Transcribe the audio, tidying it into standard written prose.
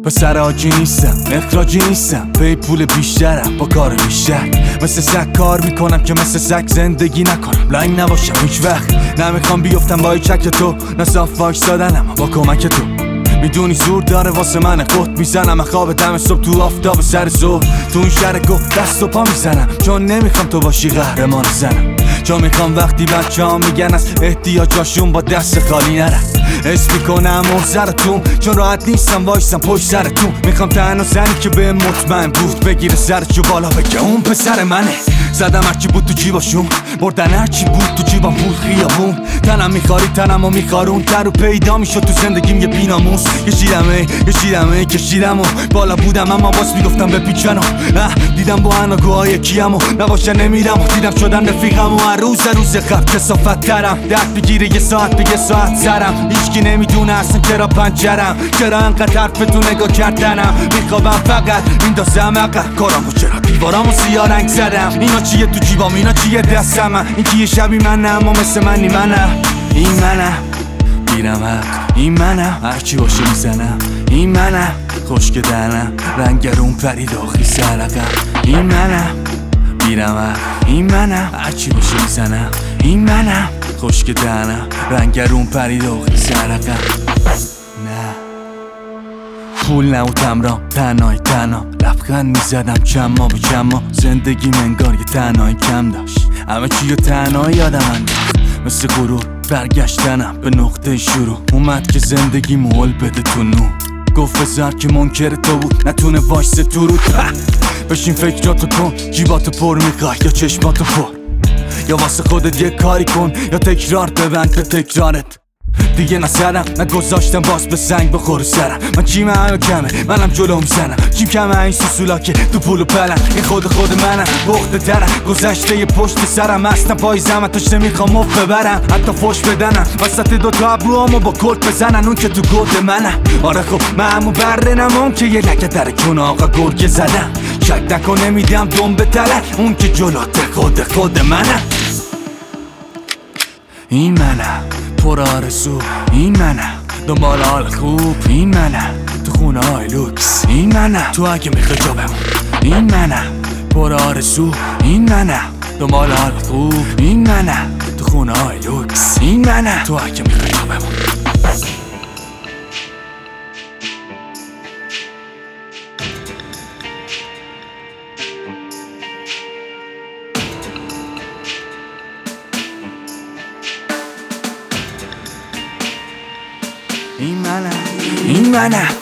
پسر آجی نیستم، اخراجی نیستم، پی پول بیشترم با کار بیشتر. مثل سگ کار میکنم که مثل سگ زندگی نکنم، لنگ نباشم هیچ وقت. نمیخوام بیفتم با چک تو، نه صاف وایسادنم با کمک تو. میدونی زور داره واسه من قط میزنم، خواب دم صبح تو آفتاب سر ظهر. تو این شهر گفت دست و پا میزنم، چون نمیخوام تو باشی قهرمان زنم. چون میخوام وقتی بچه ها میگن از احتیاجاشون با دست خالی نرم. حس میکنم محضرتون، چون راحت نیستم وایسم پشت سرتون. میخوام تنها زنی که به مطمئن بود بگیره سرشو بالا بگه اون پسر منه. زدم هرچی بود تو جیباشون، بردن هرچی بود تو جیبم پول خیابون. تنم میخاری تنمو میخارون، تر و پیدا میشد تو زندگیم یه بیناموس. کشیدم و بالا بودم اما باز میگفتم بپیچن و دیدم با اناگوهای کیم و نباشه نمیرم و دیدم شدن رفیقم و هر روز خب کسافت ترم. درد بگیره یه ساعت به یه ساعت سرم. هیچکی نمیدونه اصلا چرا پنجرم، چرا انقدر حرف تو نگاه کردنم. میخوابم فقط میندازم عقب کارامو، چرا دیوارامو سیاه رنگ زدم. اینا چیه تو جیبام، اینا چیه دستم، این که یه شبی منم اما مثل منی منم. این منم میرم حق، این منم هرچی باشه میزنم. این منم خشک دهنم، رنگرون پرید آخری سرقم. این منم میرم حق، این منم هرچی باشه میزنم. این منم خشک دهنم، رنگرون پرید آخری سرقم. نه پول نه و تمرام، تنهای تنها لبخند میزدم چما به چما. زندگی منگار یه تنهایی کم داشت، همه چی رو تنهایی یادم انداخت. مثل غرور برگشتنم به نقطه شروع، اومد که زندگی مول بده تو نور. گفت بذار که منکر تو بود نتونه وایسه تو رو. بشین فکراتو کن، جیباتو پر میخوای یا چشماتو پر، یا واسه خودت یه کاری کن یا تکرار ببند به تکرارت. دیگه نسرم نگذاشتم باز به سنگ بخوره سرم. من چیم همه کمه منم جلو میزنم، چیم کمه این سوسولا که تو پول و پلن. این خود منم بخته ترم، گذشته یه پشت سرم هستم پای زمتش نمیخوام مف ببرم. حتی فوش بدنم وسط دوتا ابروامو با کلت بزنن، اون که تو گود منم. آره خب من همو بره نمون که یه لکه در کن آقا گرگه زدم. شک نکن نمیدم دم به تلک، اون که جلوت خود منم. این منم پر آرزو، این منم دنبال حال خوب، این منم تو خونه های لوکس، این منم تو اگه میخوای جا بمون. این منم پر آرزو، این منم دنبال حال خوب، این منم تو خونه های لوکس، این منم تو اگه میخوای جا بمون. این منم